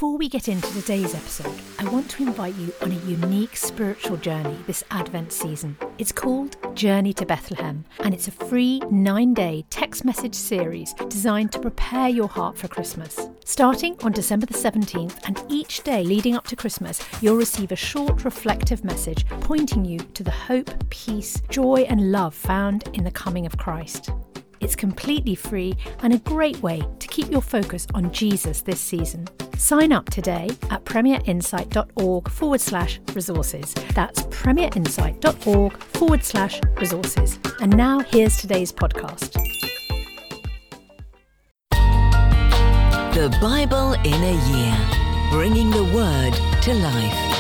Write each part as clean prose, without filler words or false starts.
Before we get into today's episode, I want to invite you on a unique spiritual journey this Advent season. It's called Journey to Bethlehem, and it's a free 9-day text message series designed to prepare your heart for Christmas. Starting on December the 17th and each day leading up to Christmas, you'll receive a short reflective message pointing you to the hope, peace, joy and love found in the coming of Christ. It's completely free and a great way to keep your focus on Jesus this season. Sign up today at premierinsight.org/resources. That's premierinsight.org/resources. And now here's today's podcast. The Bible in a Year, bringing the Word to life.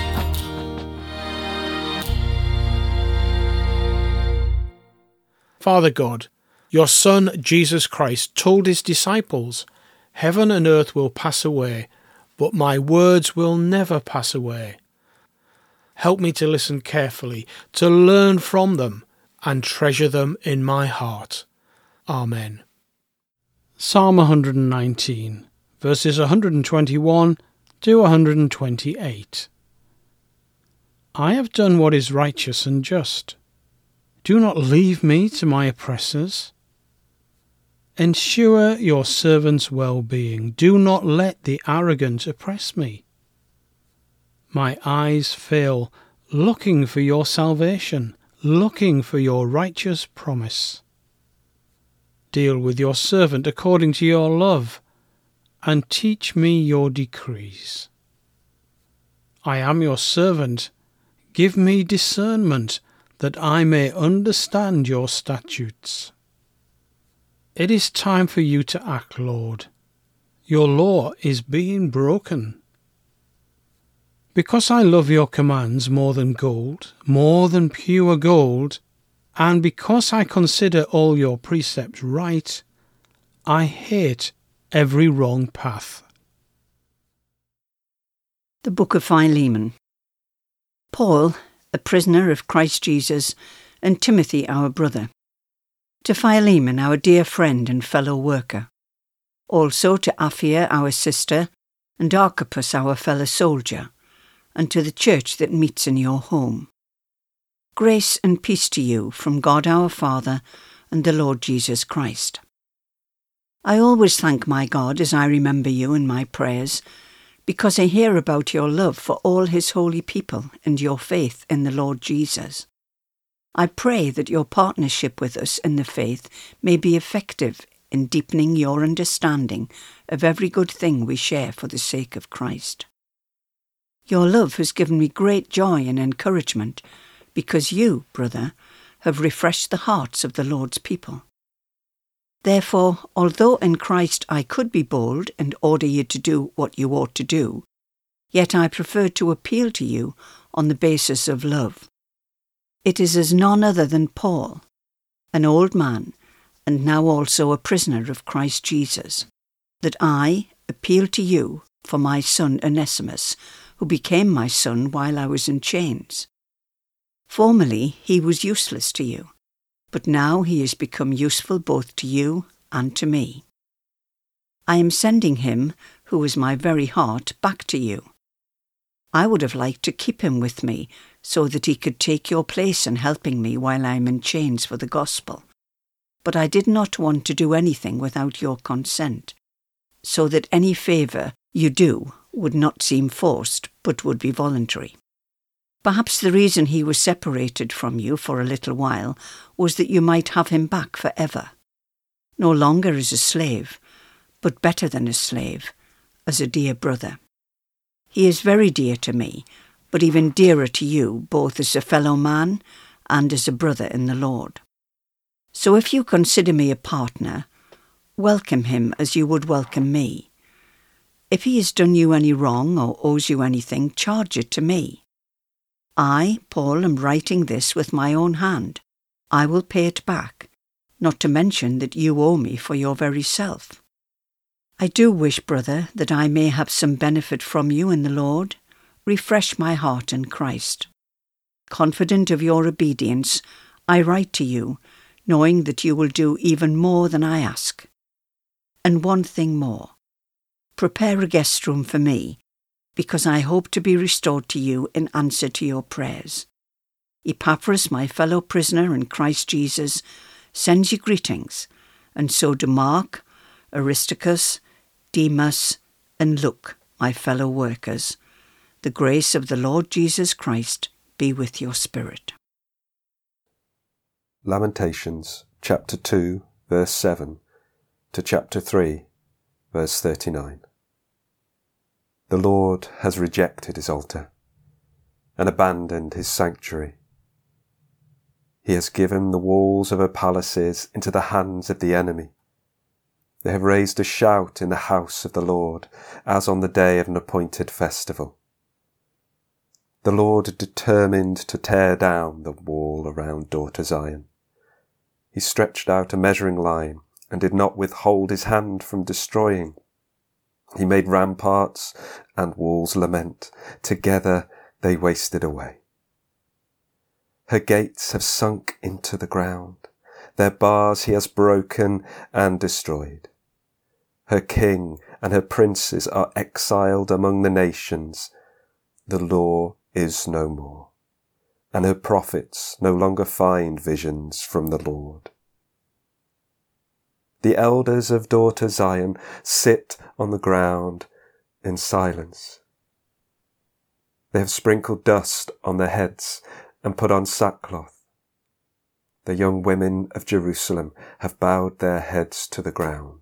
Father God, your Son, Jesus Christ, told his disciples, "Heaven and earth will pass away, but my words will never pass away." Help me to listen carefully, to learn from them, and treasure them in my heart. Amen. Psalm 119, verses 121 to 128. I have done what is righteous and just. Do not leave me to my oppressors. Ensure your servant's well-being. Do not let the arrogant oppress me. My eyes fail, looking for your salvation, looking for your righteous promise. Deal with your servant according to your love, and teach me your decrees. I am your servant. Give me discernment, that I may understand your statutes. It is time for you to act, Lord. Your law is being broken. Because I love your commands more than gold, more than pure gold, and because I consider all your precepts right, I hate every wrong path. The Book of Philemon. Paul, a prisoner of Christ Jesus, and Timothy, our brother. To Philemon, our dear friend and fellow worker. Also to Apphia, our sister, and Archippus, our fellow soldier, and to the church that meets in your home. Grace and peace to you from God our Father and the Lord Jesus Christ. I always thank my God as I remember you in my prayers, because I hear about your love for all his holy people and your faith in the Lord Jesus. I pray that your partnership with us in the faith may be effective in deepening your understanding of every good thing we share for the sake of Christ. Your love has given me great joy and encouragement because you, brother, have refreshed the hearts of the Lord's people. Therefore, although in Christ I could be bold and order you to do what you ought to do, yet I prefer to appeal to you on the basis of love. It is as none other than Paul, an old man, and now also a prisoner of Christ Jesus, that I appeal to you for my son Onesimus, who became my son while I was in chains. Formerly he was useless to you, but now he has become useful both to you and to me. I am sending him, who is my very heart, back to you. I would have liked to keep him with me, so that he could take your place in helping me while I am in chains for the gospel. But I did not want to do anything without your consent, so that any favour you do would not seem forced, but would be voluntary. Perhaps the reason he was separated from you for a little while was that you might have him back forever, no longer as a slave, but better than a slave, as a dear brother. He is very dear to me, but even dearer to you, both as a fellow man and as a brother in the Lord. So if you consider me a partner, welcome him as you would welcome me. If he has done you any wrong or owes you anything, charge it to me. I, Paul, am writing this with my own hand. I will pay it back, not to mention that you owe me for your very self. I do wish, brother, that I may have some benefit from you in the Lord. Refresh my heart in Christ. Confident of your obedience, I write to you, knowing that you will do even more than I ask. And one thing more. Prepare a guest room for me, because I hope to be restored to you in answer to your prayers. Epaphras, my fellow prisoner in Christ Jesus, sends you greetings, and so do Mark, Aristarchus, Demas, and Luke, my fellow workers. The grace of the Lord Jesus Christ be with your spirit. Lamentations chapter 2 verse 7 to chapter 3 verse 39. The Lord has rejected his altar and abandoned his sanctuary. He has given the walls of her palaces into the hands of the enemy. They have raised a shout in the house of the Lord, as on the day of an appointed festival. The Lord determined to tear down the wall around daughter Zion. He stretched out a measuring line and did not withhold his hand from destroying. He made ramparts and walls lament. Together they wasted away. Her gates have sunk into the ground. Their bars he has broken and destroyed. Her king and her princes are exiled among the nations. The law is no more, and her prophets no longer find visions from the Lord. The elders of daughter Zion sit on the ground in silence. They have sprinkled dust on their heads and put on sackcloth. The young women of Jerusalem have bowed their heads to the ground.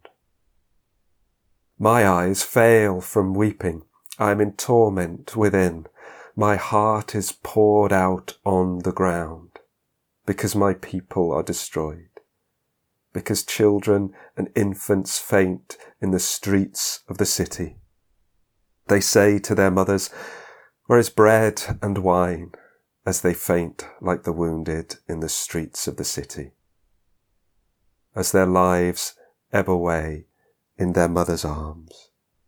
My eyes fail from weeping. I am in torment within. My heart is poured out on the ground, because my people are destroyed, because children and infants faint in the streets of the city. They say to their mothers, "Where is bread and wine?" as they faint like the wounded in the streets of the city, as their lives ebb away in their mother's arms.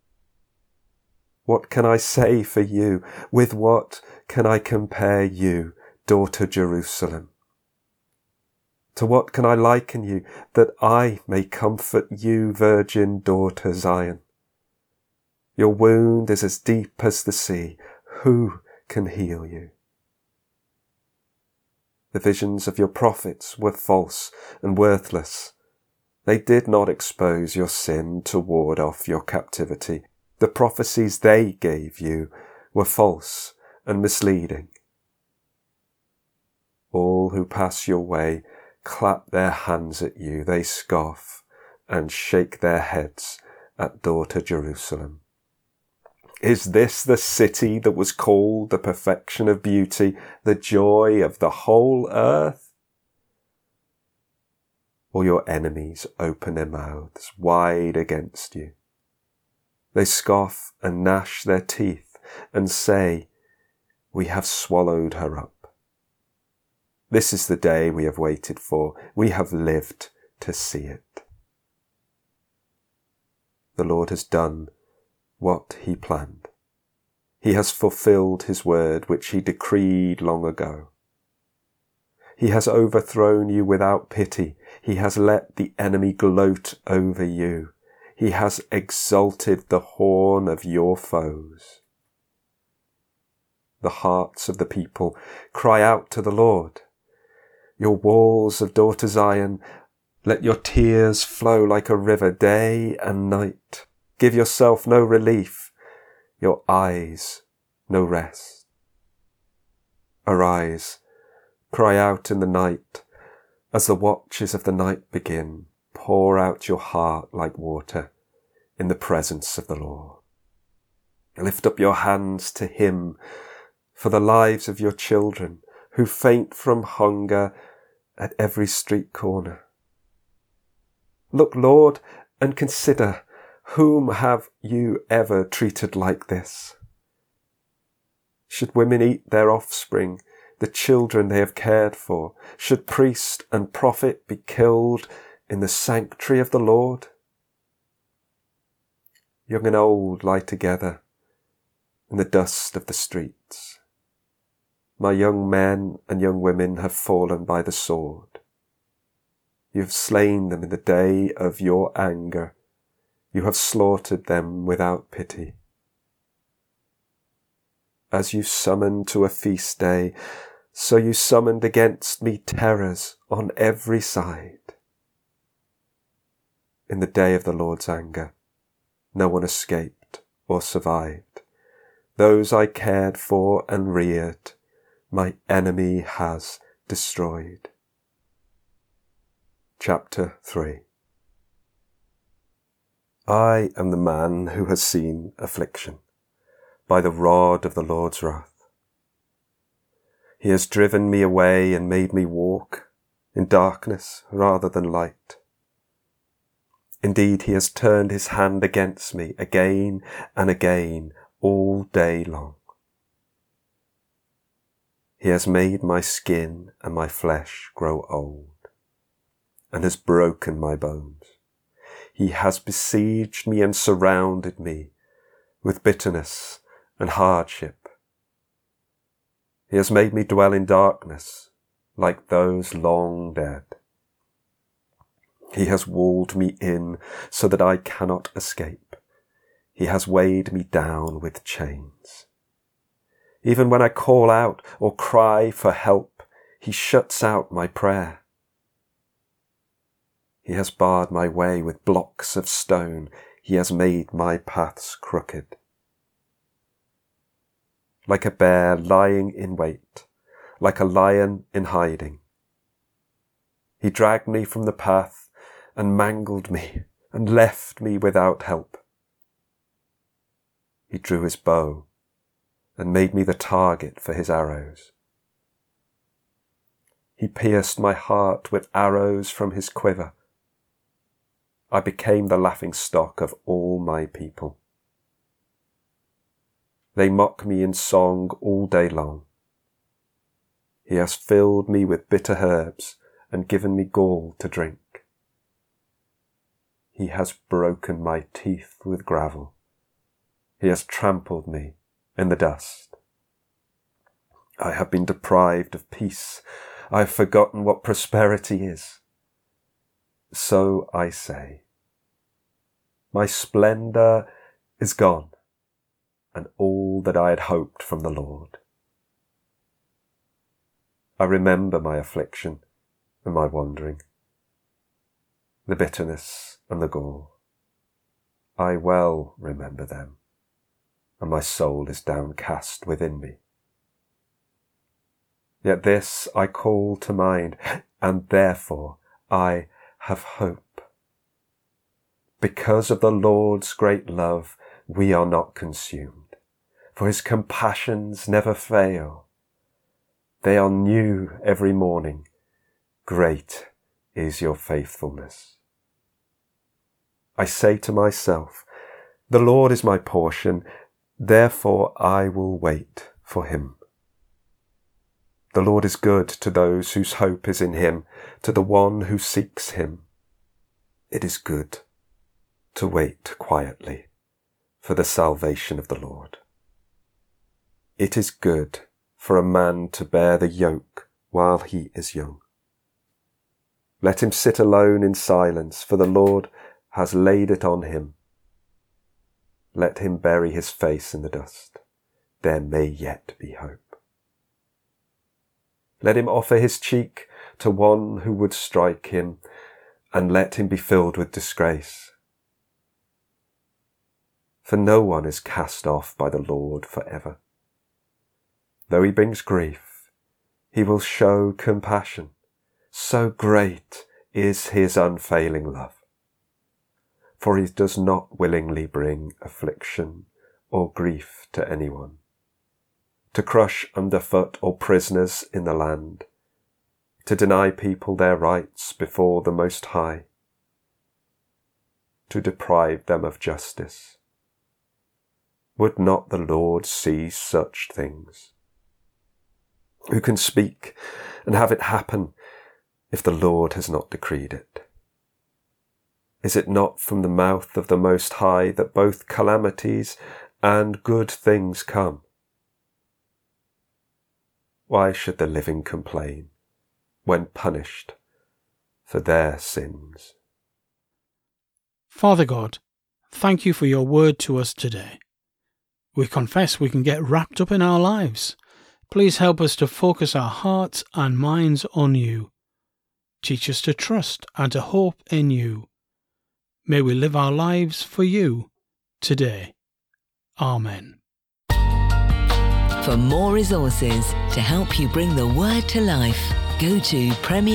What can I say for you? With what can I compare you, daughter Jerusalem? To what can I liken you, that I may comfort you, virgin daughter Zion? Your wound is as deep as the sea. Who can heal you? The visions of your prophets were false and worthless. They did not expose your sin to ward off your captivity. The prophecies they gave you were false and misleading. All who pass your way clap their hands at you. They scoff and shake their heads at daughter Jerusalem. Is this the city that was called the perfection of beauty, the joy of the whole earth? All your enemies open their mouths wide against you. They scoff and gnash their teeth and say, "We have swallowed her up." This is the day we have waited for. We have lived to see it. The Lord has done what he planned. He has fulfilled his word which he decreed long ago. He has overthrown you without pity. He has let the enemy gloat over you. He has exalted the horn of your foes. The hearts of the people cry out to the Lord. Your walls of daughter Zion, let your tears flow like a river day and night. Give yourself no relief, your eyes no rest. Arise, cry out in the night. As the watches of the night begin, pour out your heart like water in the presence of the Lord. Lift up your hands to him for the lives of your children who faint from hunger at every street corner. Look, Lord, and consider, whom have you ever treated like this? Should women eat their offspring, the children they have cared for? Should priest and prophet be killed in the sanctuary of the Lord? Young and old lie together in the dust of the streets. My young men and young women have fallen by the sword. You have slain them in the day of your anger. You have slaughtered them without pity. As you summoned to a feast day, so you summoned against me terrors on every side. In the day of the Lord's anger, no one escaped or survived. Those I cared for and reared, my enemy has destroyed. Chapter 3. I am the man who has seen affliction by the rod of the Lord's wrath. He has driven me away and made me walk in darkness rather than light. Indeed, he has turned his hand against me again and again all day long. He has made my skin and my flesh grow old, and has broken my bones. He has besieged me and surrounded me with bitterness and hardship. He has made me dwell in darkness like those long dead. He has walled me in so that I cannot escape. He has weighed me down with chains. Even when I call out or cry for help, he shuts out my prayer. He has barred my way with blocks of stone. He has made my paths crooked. Like a bear lying in wait, like a lion in hiding, he dragged me from the path and mangled me and left me without help. He drew his bow and made me the target for his arrows. He pierced my heart with arrows from his quiver. I became the laughingstock of all my people. They mock me in song all day long. He has filled me with bitter herbs and given me gall to drink. He has broken my teeth with gravel. He has trampled me in the dust. I have been deprived of peace. I have forgotten what prosperity is. So I say, my splendour is gone, and all that I had hoped from the Lord. I remember my affliction and my wandering, the bitterness and the gall. I well remember them, and my soul is downcast within me. Yet this I call to mind, and therefore I have hope. Because of the Lord's great love, we are not consumed, for his compassions never fail. They are new every morning. Great is your faithfulness. I say to myself, the Lord is my portion, therefore I will wait for him. The Lord is good to those whose hope is in him, to the one who seeks him. It is good to wait quietly for the salvation of the Lord. It is good for a man to bear the yoke while he is young. Let him sit alone in silence, for the Lord has laid it on him. Let him bury his face in the dust. There may yet be hope. Let him offer his cheek to one who would strike him, and let him be filled with disgrace. For no one is cast off by the Lord forever. Though he brings grief, he will show compassion. So great is his unfailing love. For he does not willingly bring affliction or grief to anyone, to crush underfoot all prisoners in the land, to deny people their rights before the Most High, to deprive them of justice. Would not the Lord see such things? Who can speak and have it happen if the Lord has not decreed it? Is it not from the mouth of the Most High that both calamities and good things come? Why should the living complain when punished for their sins? Father God, Thank you for your word to us today. We confess we can get wrapped up in our lives. Please help us to focus our hearts and minds on you. Teach us to trust and to hope in you. May we live our lives for you today. Amen. For more resources to help you bring the word to life, go to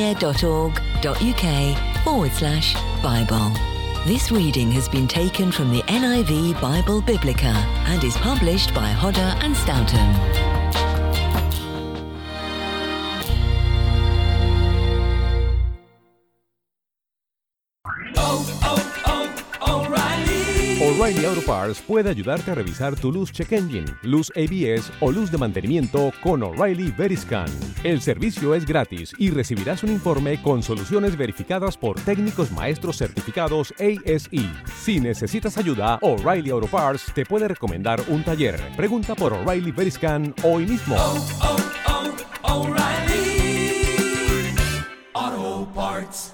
premier.org.uk/Bible. This reading has been taken from the NIV Bible Biblica and is published by Hodder and Stoughton. O'Reilly Auto Parts puede ayudarte a revisar tu luz check engine, luz ABS o luz de mantenimiento con O'Reilly Veriscan. El servicio es gratis y recibirás un informe con soluciones verificadas por técnicos maestros certificados ASE. Si necesitas ayuda, O'Reilly Auto Parts te puede recomendar un taller. Pregunta por O'Reilly Veriscan hoy mismo. O'Reilly Auto Parts.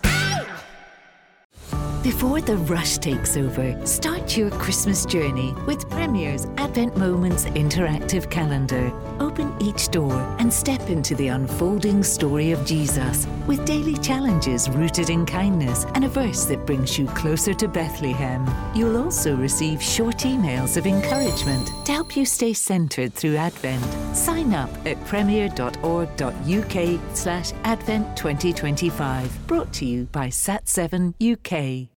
Before the rush takes over, start your Christmas journey with Premier's Advent Moments interactive calendar. Open each door and step into the unfolding story of Jesus with daily challenges rooted in kindness and a verse that brings you closer to Bethlehem. You'll also receive short emails of encouragement to help you stay centered through Advent. Sign up at premier.org.uk/Advent 2025. Brought to you by Sat7 UK.